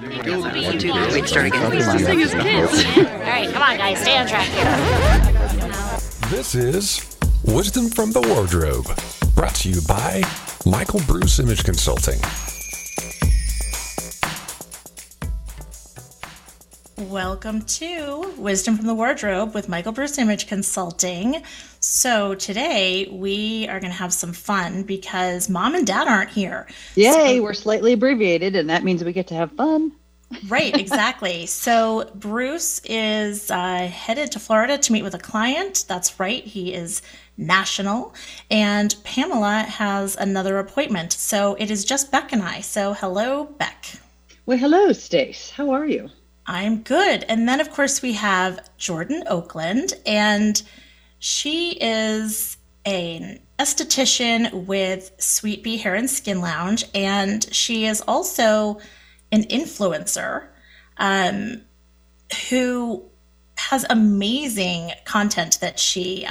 One, two, three. Wait, start again. All right, come on, guys. Stay on track here. This is Wisdom from the Wardrobe, brought to you by Michael Bruce Image Consulting. Welcome to Wisdom from the Wardrobe with Michael Bruce Image Consulting. So today we are going to have some fun because Mom and Dad aren't here. Yay, we're slightly abbreviated, and that means we get to have fun. Right, exactly. So Bruce is headed to Florida to meet with a client. That's right, he is national. And Pamela has another appointment. So it is just Beck and I. So hello, Beck. Well, hello, Stace. How are you? I'm good. And then, of course, we have Jordan Oakland, and she is an esthetician with Sweet Bee Hair and Skin Lounge, and she is also an influencer who has amazing content that she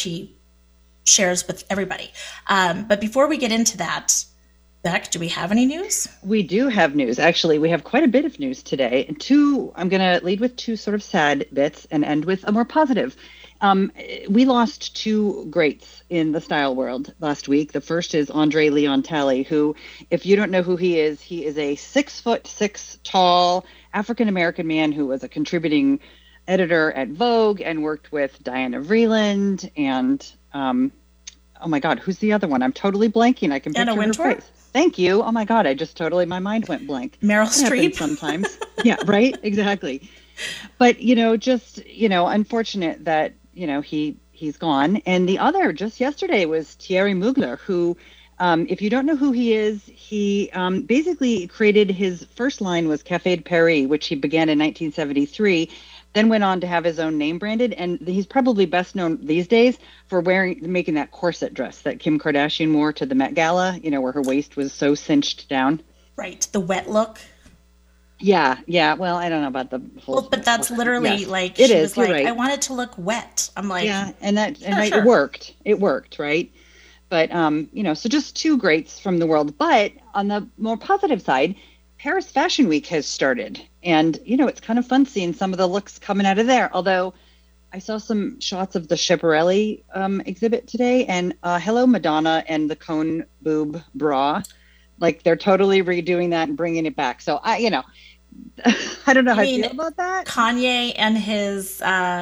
shares with everybody. But before we get into that, Beck, do we have any news? We do have news. Actually, we have quite a bit of news today. I'm going to lead with two sort of sad bits and end with a more positive. We lost two greats in the style world last week. The first is Andre Leon Talley, who, if you don't know who he is a 6'6" tall African-American man who was a contributing editor at Vogue and worked with Diana Vreeland and, oh my God, who's the other one? I'm totally blanking. I can picture her face. Thank you. Oh my God, my mind went blank. Meryl Streep. Sometimes. Yeah, right. Exactly. But, unfortunate that, he's gone. And the other just yesterday was Thierry Mugler, who, if you don't know who he is, he basically created his first line was Café de Paris, which he began in 1973. Then went on to have his own name branded, and he's probably best known these days for making that corset dress that Kim Kardashian wore to the Met Gala, where her waist was so cinched down. Right, the wet look. Yeah. Well, I don't know about the whole. Well, but that's literally like it she is. was like, right. I want it to look wet. I'm like, yeah, right, sure. It worked. It worked, right? But so just two greats from the world. But on the more positive side, Paris Fashion Week has started, and it's kind of fun seeing some of the looks coming out of there. Although I saw some shots of the Schiaparelli exhibit today, and hello Madonna and the cone boob bra, like they're totally redoing that and bringing it back. So I don't know how I feel about that. Kanye and his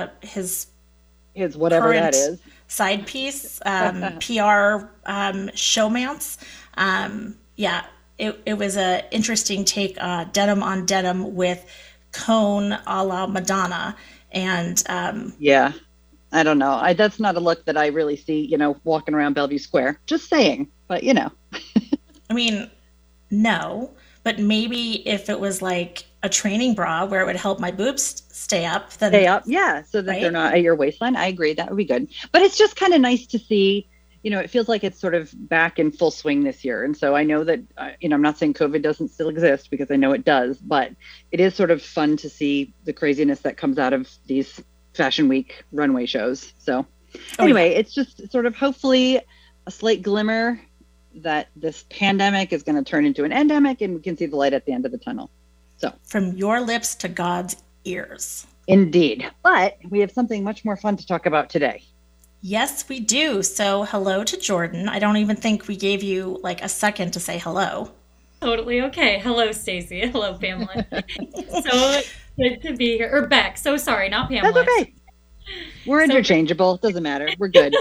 whatever that is side piece, PR showmance. Yeah. It was an interesting take, denim on denim with cone a la Madonna. And yeah, I don't know. That's not a look that I really see, walking around Bellevue Square. Just saying, but I mean, no, but maybe if it was like a training bra where it would help my boobs stay up. Yeah, so that they're not at your waistline. I agree. That would be good. But it's just kind of nice to see. It feels like it's sort of back in full swing this year. And so I know that, I'm not saying COVID doesn't still exist because I know it does, but it is sort of fun to see the craziness that comes out of these Fashion Week runway shows. So anyway, It's just sort of hopefully a slight glimmer that this pandemic is going to turn into an endemic and we can see the light at the end of the tunnel. So from your lips to God's ears. Indeed. But we have something much more fun to talk about today. Yes, we do. So hello to Jordan. I don't even think we gave you like a second to say hello. Totally okay. Hello, Stacey. Hello, Pamela. So good to be here. Or Beck. So sorry, not Pamela. That's okay. We're interchangeable. Doesn't matter. We're good.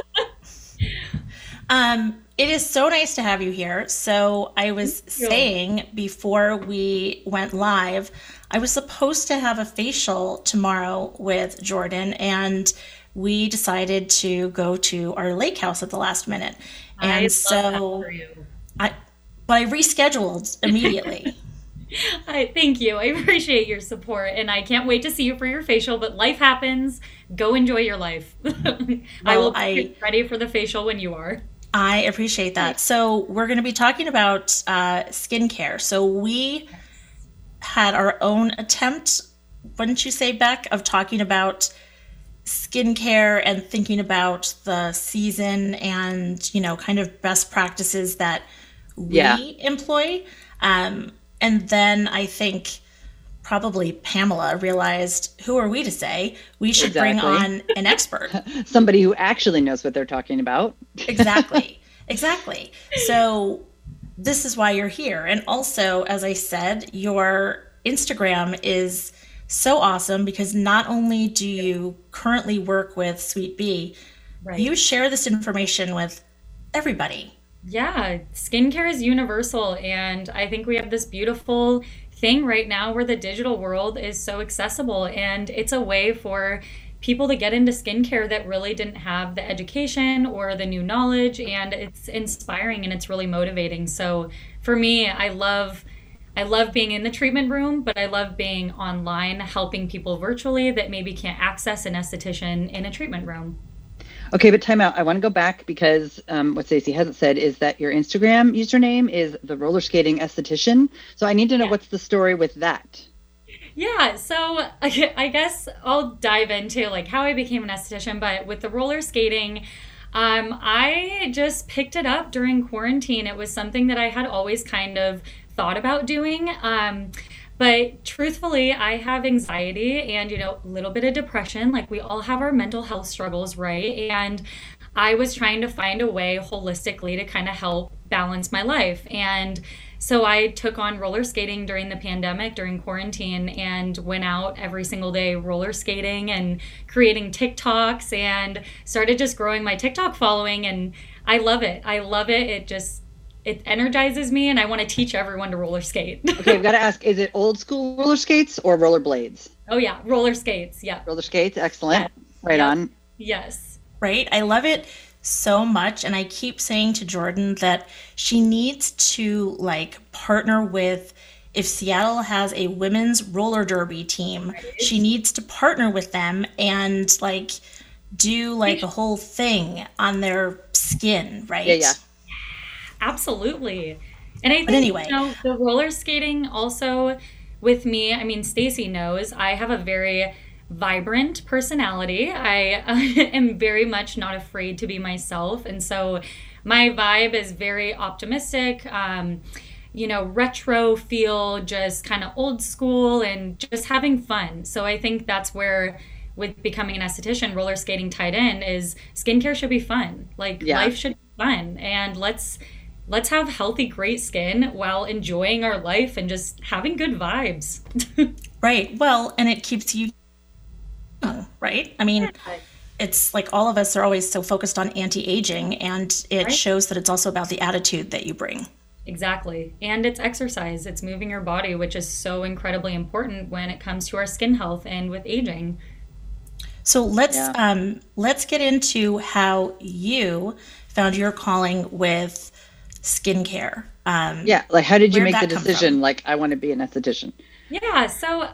It is so nice to have you here. So I was saying before we went live, I was supposed to have a facial tomorrow with Jordan, and we decided to go to our lake house at the last minute. And but I rescheduled immediately. Thank you. I appreciate your support, and I can't wait to see you for your facial, but life happens. Go enjoy your life. I will be ready for the facial when you are. I appreciate that. So we're going to be talking about skincare. So we had our own attempt, wouldn't you say, Beck, of talking about skincare and thinking about the season and, kind of best practices that we employ. And then I think probably Pamela realized, who are we to say? We should bring on an expert. Somebody who actually knows what they're talking about. Exactly. So this is why you're here. And also, as I said, your Instagram is so awesome because not only do you currently work with Sweet Bee, you share this information with everybody. Yeah, skincare is universal. And I think we have this beautiful thing right now where the digital world is so accessible, and it's a way for people to get into skincare that really didn't have the education or the new knowledge, and it's inspiring and it's really motivating. So for me, I love being in the treatment room, but I love being online, helping people virtually that maybe can't access an esthetician in a treatment room. Okay, but time out. I want to go back because what Stacey hasn't said is that your Instagram username is the roller skating esthetician. So I need to know what's the story with that. Yeah, so I guess I'll dive into like how I became an esthetician, but with the roller skating, I just picked it up during quarantine. It was something that I had always kind of thought about doing. But truthfully, I have anxiety and, a little bit of depression. Like we all have our mental health struggles, right? And I was trying to find a way holistically to kind of help balance my life. And so I took on roller skating during the pandemic, during quarantine, and went out every single day roller skating and creating TikToks and started just growing my TikTok following. And I love it. It energizes me, and I want to teach everyone to roller skate. Okay, I've got to ask, is it old school roller skates or roller blades? Oh yeah, roller skates, yeah. Roller skates, excellent. Right on. Yes. Right, I love it so much, and I keep saying to Jordan that she needs to partner with, if Seattle has a women's roller derby team, she needs to partner with them and do a whole thing on their skin, right? Yeah. Absolutely. And I think, the roller skating also with me, I mean, Stacey knows I have a very vibrant personality. I am very much not afraid to be myself. And so my vibe is very optimistic, retro feel, just kind of old school and just having fun. So I think that's where, with becoming an esthetician, roller skating tied in is skincare should be fun. Life should be fun. And let's have healthy, great skin while enjoying our life and just having good vibes. Right. Well, and it keeps you young, right? I mean, it's like all of us are always so focused on anti-aging, and it shows that it's also about the attitude that you bring. Exactly. And it's exercise. It's moving your body, which is so incredibly important when it comes to our skin health and with aging. So let's get into how you found your calling with skincare. How did you make the decision? I want to be an esthetician. Yeah, so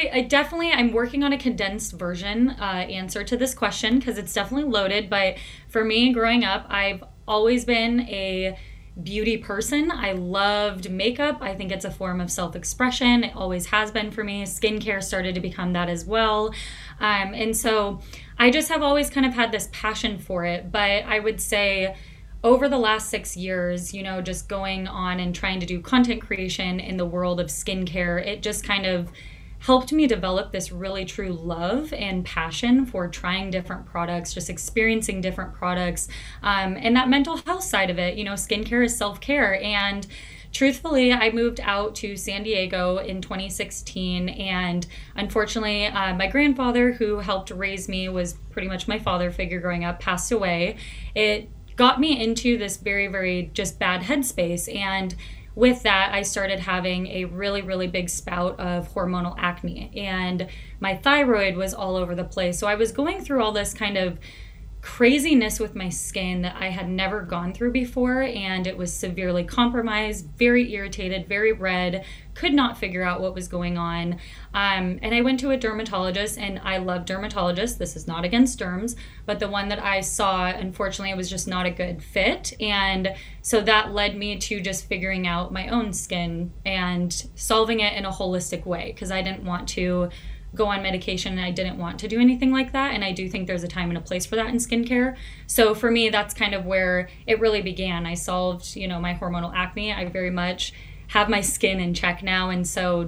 I'm working on a condensed version answer to this question because it's definitely loaded. But for me, growing up, I've always been a beauty person. I loved makeup. I think it's a form of self-expression. It always has been for me. Skincare started to become that as well. And so I just have always kind of had this passion for it. But I would say over the last 6 years, just going on and trying to do content creation in the world of skincare, it just kind of helped me develop this really true love and passion for trying different products, just experiencing different products, and that mental health side of it. Skincare is self-care. And truthfully, I moved out to San Diego in 2016, and unfortunately, my grandfather, who helped raise me, was pretty much my father figure growing up, passed away. It got me into this very, very just bad headspace. And with that, I started having a really, really big spout of hormonal acne, and my thyroid was all over the place. So I was going through all this kind of craziness with my skin that I had never gone through before, and it was severely compromised, very irritated, very red, could not figure out what was going on. And I went to a dermatologist, and I love dermatologists. This is not against derms, but the one that I saw, unfortunately, it was just not a good fit. And so that led me to just figuring out my own skin and solving it in a holistic way, because I didn't want to go on medication and I didn't want to do anything like that. And I do think there's a time and a place for that in skincare. So for me, that's kind of where it really began. I solved, my hormonal acne. I very much have my skin in check now. And so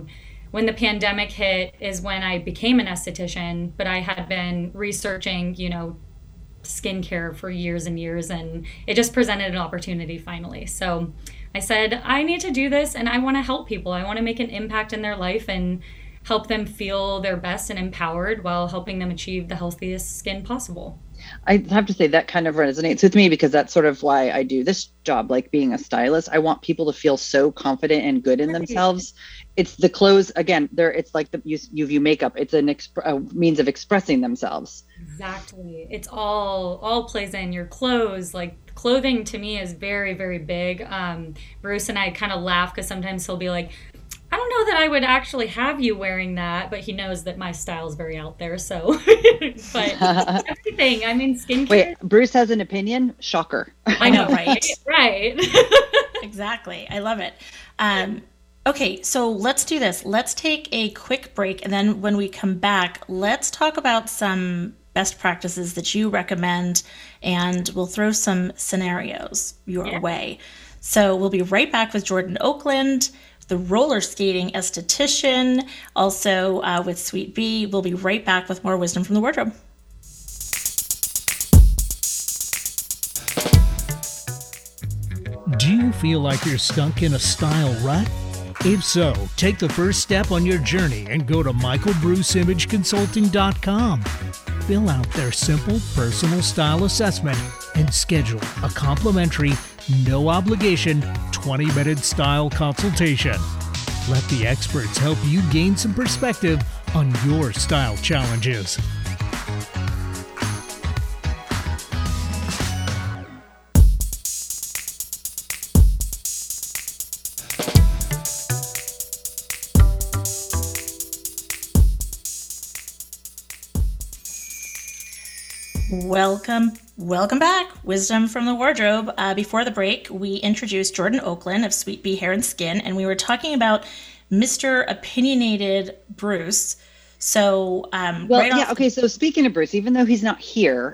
when the pandemic hit is when I became an esthetician, but I had been researching, skincare for years and years, and it just presented an opportunity finally. So I said, I need to do this, and I want to help people. I want to make an impact in their life and help them feel their best and empowered while helping them achieve the healthiest skin possible. I have to say that kind of resonates with me, because that's sort of why I do this job, like being a stylist. I want people to feel so confident and good in themselves. It's the clothes, again, it's like you view makeup. It's a means of expressing themselves. Exactly. It's all plays in your clothes. Like, clothing to me is very, very big. Bruce and I kind of laugh because sometimes he'll be like, I don't know that I would actually have you wearing that, but he knows that my style is very out there. So, but everything, I mean, skincare. Wait, Bruce has an opinion? Shocker. I know, right? Right. Exactly. I love it. Okay, so let's do this. Let's take a quick break. And then when we come back, let's talk about some best practices that you recommend, and we'll throw some scenarios your way. So we'll be right back with Jordan Oakland, the roller skating esthetician, also with Sweet Bee. We'll be right back with more Wisdom from the Wardrobe. Do you feel like you're stuck in a style rut? If so, take the first step on your journey and go to michaelbruceimageconsulting.com. Fill out their simple personal style assessment and schedule a complimentary, no obligation, 20-minute style consultation. Let the experts help you gain some perspective on your style challenges. Welcome back. Wisdom from the Wardrobe. Before the break, we introduced Jordan Oakland of Sweet Bee Hair and Skin, and we were talking about Mr. Opinionated Bruce. So, okay. So speaking of Bruce, even though he's not here,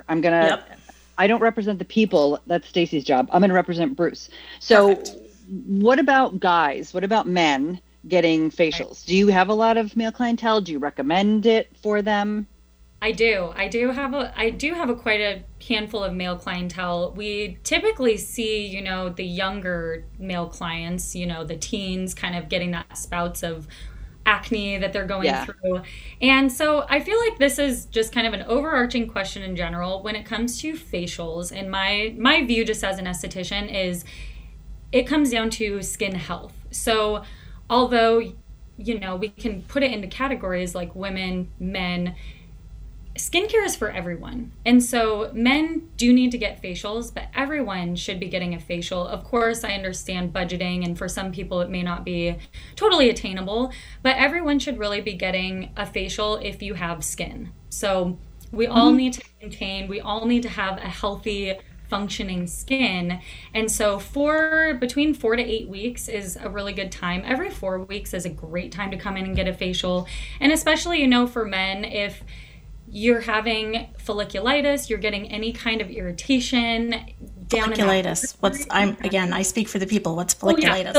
I don't represent the people. That's Stacey's job. I'm going to represent Bruce. So, What about guys? What about men getting facials? Do you have a lot of male clientele? Do you recommend it for them? I do. I do have quite a handful of male clientele. We typically see, the younger male clients, the teens kind of getting that spouts of acne that they're going through. And so I feel like this is just kind of an overarching question in general when it comes to facials. And my view just as an esthetician is it comes down to skin health. So although, we can put it into categories like women, men, skincare is for everyone. And so men do need to get facials, but everyone should be getting a facial. Of course, I understand budgeting, and for some people it may not be totally attainable, but everyone should really be getting a facial if you have skin. So we all need to we all need to have a healthy, functioning skin. And so between 4 to 8 weeks is a really good time. Every 4 weeks is a great time to come in and get a facial. And especially, for men, if you're having folliculitis, you're getting any kind of irritation. Folliculitis. I speak for the people. What's folliculitis?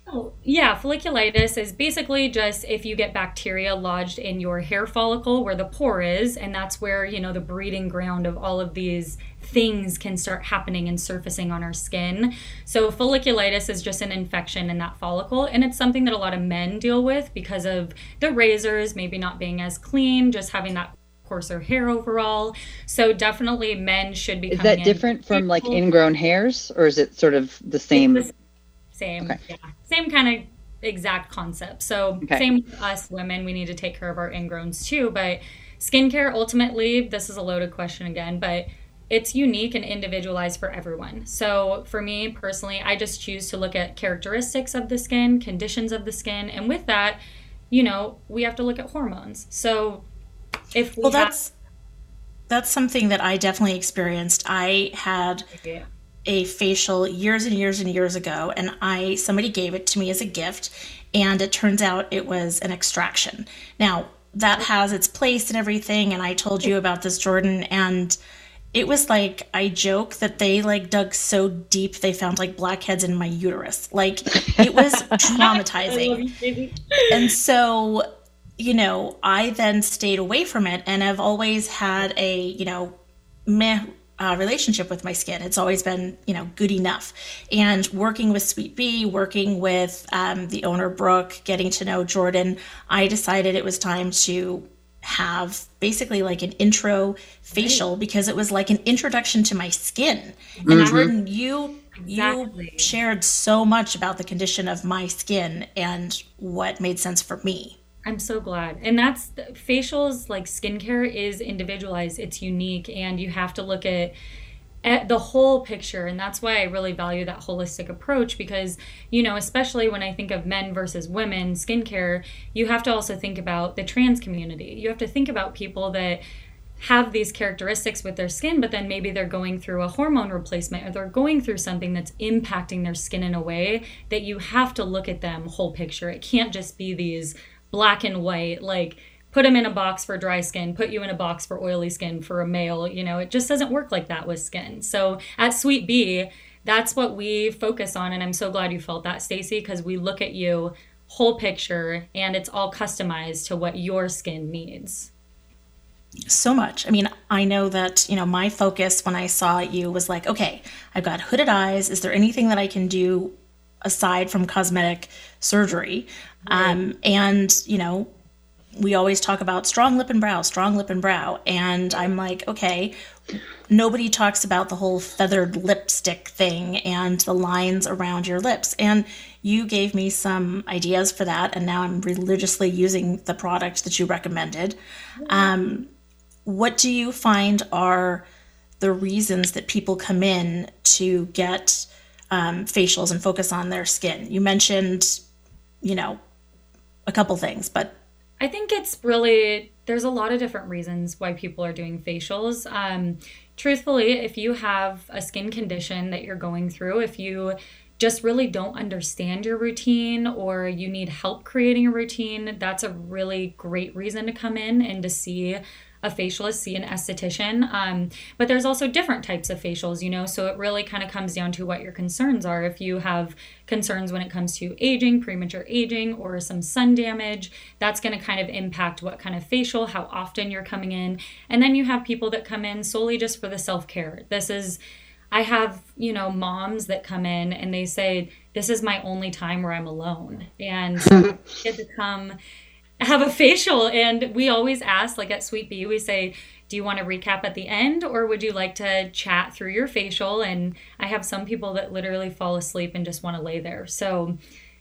Folliculitis is basically just if you get bacteria lodged in your hair follicle where the pore is, and that's where, the breeding ground of all of these things can start happening and surfacing on our skin. So folliculitis is just an infection in that follicle, and it's something that a lot of men deal with because of the razors maybe not being as clean, just having that coarser hair overall. So definitely men should be coming in. Is that different from like ingrown hairs, or is it sort of the same? Same. Okay. Yeah. Same kind of exact concept. So same with us women, we need to take care of our ingrowns too. But skincare, ultimately, this is a loaded question again, but it's unique and individualized for everyone. So for me personally, I just choose to look at characteristics of the skin, conditions of the skin. And with that, we have to look at hormones. So that's something that I definitely experienced. I had a facial years and years and years ago, and somebody gave it to me as a gift, and it turns out it was an extraction. Now, that has its place and everything, and I told you about this, Jordan, and it was like, I joke that they like dug so deep they found like blackheads in my uterus. Like, it was traumatizing. And so, I then stayed away from it, and I've always had a, meh relationship with my skin. It's always been, good enough. And working with Sweet Bee, working with the owner, Brooke, getting to know Jordan, I decided it was time to have basically like an intro facial, because it was like an introduction to my skin. And Jordan, you shared so much about the condition of my skin and what made sense for me. I'm so glad. And that's facials, like skincare is individualized, it's unique, and you have to look at the whole picture. And that's why I really value that holistic approach, because, especially when I think of men versus women skincare, you have to also think about the trans community. You have to think about people that have these characteristics with their skin, but then maybe they're going through a hormone replacement, or they're going through something that's impacting their skin in a way that you have to look at them whole picture. It can't just be these black and white, like put them in a box for dry skin, put you in a box for oily skin for a male. It just doesn't work like that with skin. So at Sweet Bee, that's what we focus on. And I'm so glad you felt that, Stacey, because we look at you whole picture, and it's all customized to what your skin needs. So much. I mean, I know that, my focus when I saw you was like, okay, I've got hooded eyes. Is there anything that I can do aside from cosmetic surgery? Right. And, we always talk about strong lip and brow. And I'm like, okay, nobody talks about the whole feathered lipstick thing and the lines around your lips. And you gave me some ideas for that. And now I'm religiously using the product that you recommended. What do you find are the reasons that people come in to get facials and focus on their skin? You mentioned, a couple things, but I think it's really, there's a lot of different reasons why people are doing facials. Truthfully, if you have a skin condition that you're going through, if you just really don't understand your routine, or you need help creating a routine, that's a really great reason to come in and to see a facialist, see an esthetician. But there's also different types of facials, so it really kind of comes down to what your concerns are. If you have concerns when it comes to aging, premature aging, or some sun damage, that's going to kind of impact what kind of facial, how often you're coming in. And then you have people that come in solely just for the self-care. I have, moms that come in and they say, this is my only time where I'm alone. And I get to come have a facial. And we always ask, like at Sweet Bee, we say, do you want to recap at the end, or would you like to chat through your facial? And I have some people that literally fall asleep and just want to lay there. So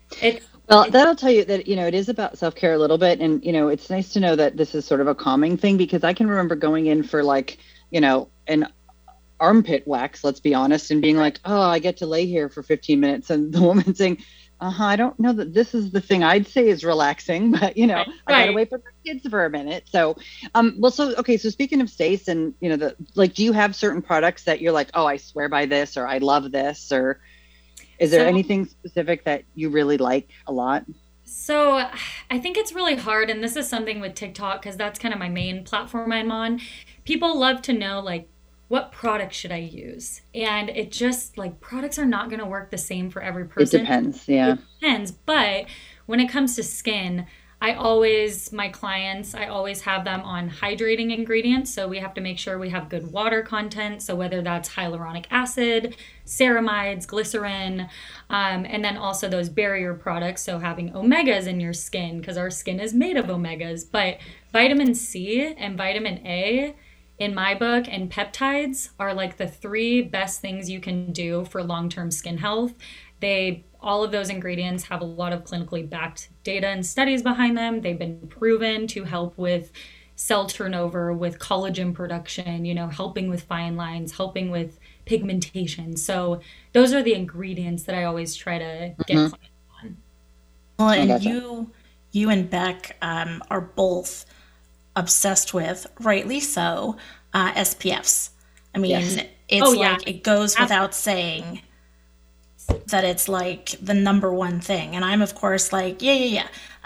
that'll tell you that, it is about self-care a little bit. And, it's nice to know that this is sort of a calming thing, because I can remember going in for like, an armpit wax, let's be honest, and being like, oh, I get to lay here for 15 minutes. And the woman saying, I don't know that this is the thing I'd say is relaxing, but I gotta wait for my kids for a minute. So, so speaking of Stace, and do you have certain products that you're like, oh, I swear by this, or I love this, or is there anything specific that you really like a lot? So I think it's really hard, and this is something with TikTok, because that's kind of my main platform I'm on. People love to know, like, what product should I use? And it just, like, products are not going to work the same for every person. It depends, yeah. It depends, but when it comes to skin, my clients, I always have them on hydrating ingredients. So we have to make sure we have good water content. So whether that's hyaluronic acid, ceramides, glycerin, and then also those barrier products. So having omegas in your skin, because our skin is made of omegas. But vitamin C and vitamin A, in my book, and peptides are like the 3 best things you can do for long-term skin health. All of those ingredients have a lot of clinically backed data and studies behind them. They've been proven to help with cell turnover, with collagen production, helping with fine lines, helping with pigmentation. So those are the ingredients that I always try to get clients on. Well, and you and Beck are both obsessed with, rightly so, SPFs. I mean, yes. It's it goes without saying that it's like the number one thing. And I'm, of course, like, yeah.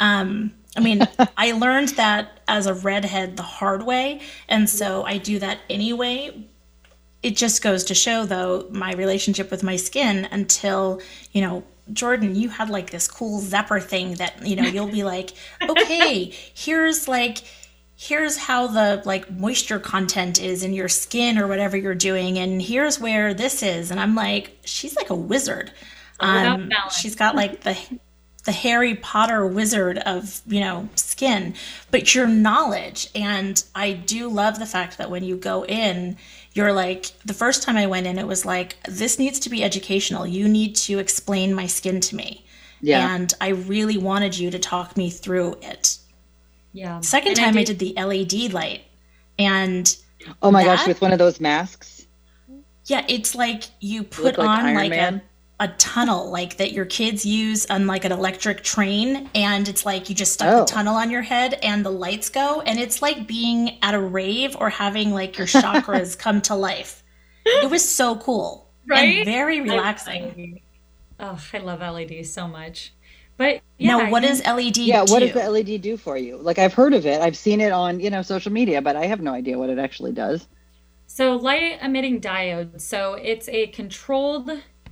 I mean, I learned that as a redhead the hard way. And so I do that anyway. it just goes to show, though, my relationship with my skin until, Jordan, you had like this cool zapper thing that, you'll be like, okay, here's how the like moisture content is in your skin or whatever you're doing. And here's where this is. And I'm like, she's like a wizard. She's got like the Harry Potter wizard of, skin, but your knowledge. And I do love the fact that when you go in, you're like, the first time I went in, it was like, this needs to be educational. You need to explain my skin to me. Yeah. And I really wanted you to talk me through it. Yeah. Second time I did the LED light. And oh my gosh, with one of those masks? Yeah, it's like you put on like a tunnel like that your kids use on like an electric train, and it's like you just stuck the tunnel on your head and the lights go, and it's like being at a rave or having like your chakras come to life. It was so cool. Right? And very relaxing. I love LEDs so much. But now, what does LED do? Yeah, what does the LED do for you? Like, I've heard of it. I've seen it on, social media, but I have no idea what it actually does. So light emitting diode. So it's a controlled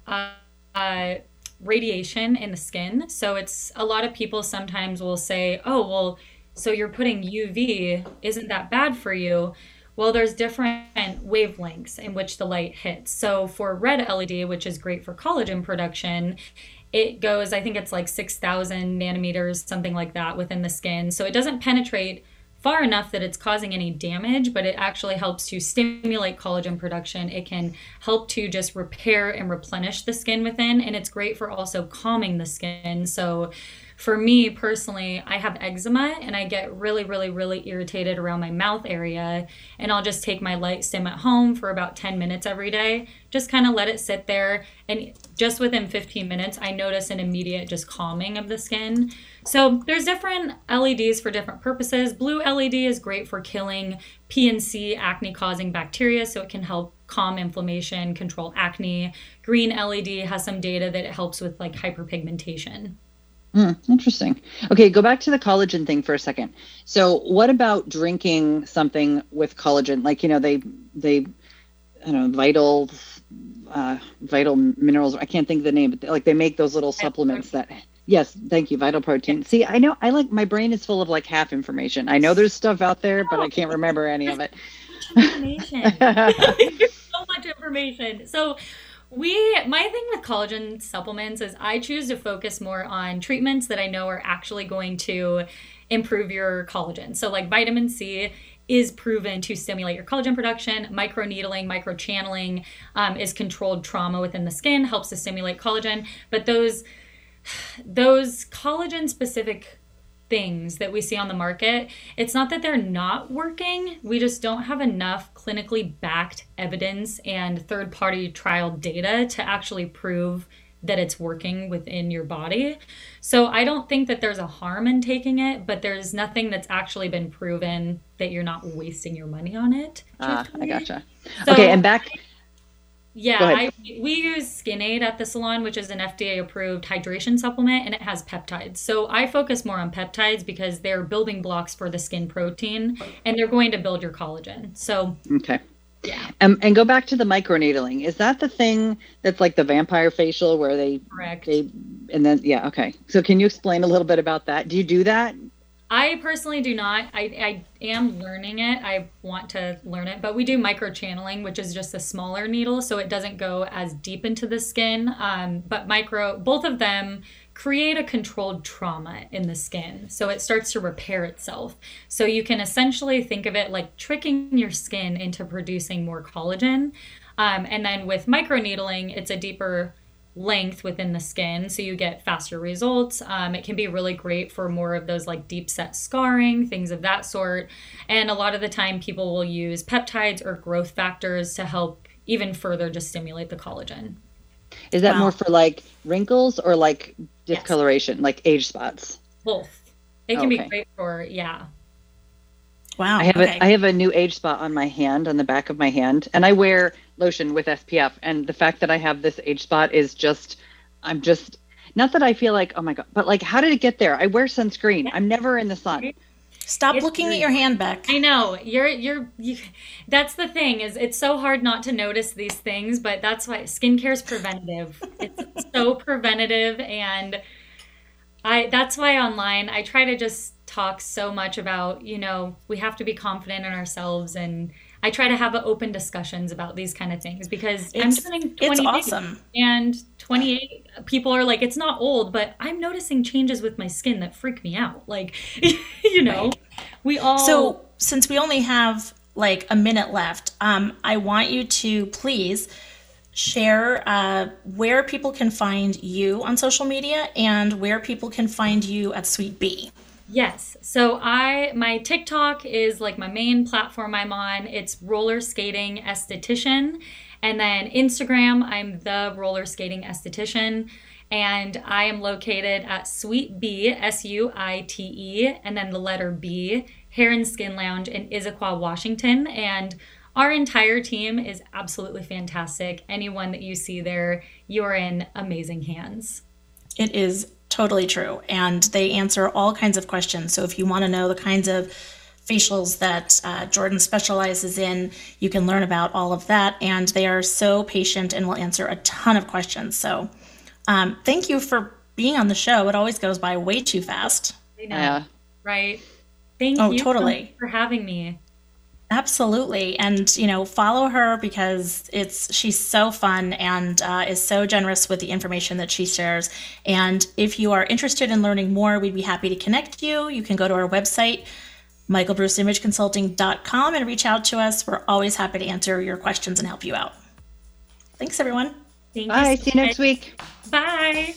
radiation in the skin. So it's a lot of people sometimes will say, oh, well, so you're putting UV. Isn't that bad for you? Well, there's different wavelengths in which the light hits. So for red LED, which is great for collagen production, it goes, I think it's like 6,000 nanometers, something like that within the skin. So it doesn't penetrate far enough that it's causing any damage, but it actually helps to stimulate collagen production. It can help to just repair and replenish the skin within, and it's great for also calming the skin. So for me personally, I have eczema and I get really, really, really irritated around my mouth area, and I'll just take my light stim at home for about 10 minutes every day, just kind of let it sit there, and just within 15 minutes, I notice an immediate just calming of the skin. So there's different LEDs for different purposes. Blue LED is great for killing PNC, acne-causing bacteria, so it can help calm inflammation, control acne. Green LED has some data that it helps with like hyperpigmentation. Interesting. Okay, go back to the collagen thing for a second. So what about drinking something with collagen? Like, they I don't know, vital minerals. I can't think of the name, but like they make those little supplements that, yes, thank you, Vital Protein. See, I know, my brain is full of like half information. I know there's stuff out there, but I can't remember any of it. Information. So much information. So my thing with collagen supplements is I choose to focus more on treatments that I know are actually going to improve your collagen. So like vitamin C is proven to stimulate your collagen production. Microneedling, microchanneling is controlled trauma within the skin, helps to stimulate collagen. But those collagen specific things that we see on the market, it's not that they're not working. We just don't have enough clinically backed evidence and third-party trial data to actually prove that it's working within your body. So I don't think that there's a harm in taking it, but there's nothing that's actually been proven that you're not wasting your money on it. I gotcha. So, okay, and back... Yeah, we use SkinAid at the salon, which is an FDA-approved hydration supplement, and it has peptides. So I focus more on peptides because they're building blocks for the skin protein, and they're going to build your collagen. So okay, yeah. And go back to the microneedling. Is that the thing that's like the vampire facial where they? Correct. And then okay. So can you explain a little bit about that? Do you do that? I personally do not. I am learning it. I want to learn it, but we do microchanneling, which is just a smaller needle, so it doesn't go as deep into the skin. But both of them create a controlled trauma in the skin, so it starts to repair itself. So you can essentially think of it like tricking your skin into producing more collagen. And then with microneedling, it's a deeper length within the skin, so you get faster results. It can be really great for more of those like deep set scarring, things of that sort. And a lot of the time people will use peptides or growth factors to help even further just stimulate the collagen. Is that more for like wrinkles or like discoloration, like age spots? Both. It can be great for, Wow. I have a new age spot on my hand, on the back of my hand, and I wear lotion with SPF. And the fact that I have this age spot is not that I feel like, oh my God, but like, how did it get there? I wear sunscreen. I'm never in the sun. Stop It's looking at rude. your hand, Beck. I know that's the thing is it's so hard not to notice these things, but that's why skincare is preventative. It's so preventative, and that's why online I try to just talk so much about, we have to be confident in ourselves, and I try to have open discussions about these kind of things because I'm turning 28 it's awesome. and 28 people are like, it's not old, but I'm noticing changes with my skin that freak me out. Like, we all. So since we only have like a minute left, I want you to please share where people can find you on social media and where people can find you at Sweet Bee. Yes. So my TikTok is like my main platform I'm on. It's roller skating esthetician. And then Instagram, I'm the roller skating esthetician. And I am located at Sweet Bee, SUITE, and then the letter B, Hair and Skin Lounge in Issaquah, Washington. And our entire team is absolutely fantastic. Anyone that you see there, you're in amazing hands. It is totally true. And they answer all kinds of questions. So if you want to know the kinds of facials that Jordan specializes in, you can learn about all of that. And they are so patient and will answer a ton of questions. So thank you for being on the show. It always goes by way too fast. I know, Yeah. right? Thank Oh, you totally. for having me. Absolutely. And, follow her because she's so fun and is so generous with the information that she shares. And if you are interested in learning more, we'd be happy to connect you. You can go to our website, michaelbruceimageconsulting.com, and reach out to us. We're always happy to answer your questions and help you out. Thanks, everyone. Thank Bye. you. See you next week. Bye.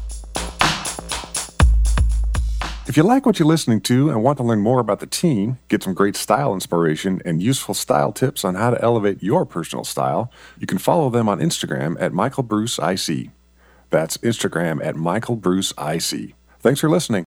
If you like what you're listening to and want to learn more about the team, get some great style inspiration and useful style tips on how to elevate your personal style, you can follow them on Instagram at MichaelBruceIC. That's Instagram at MichaelBruceIC. Thanks for listening.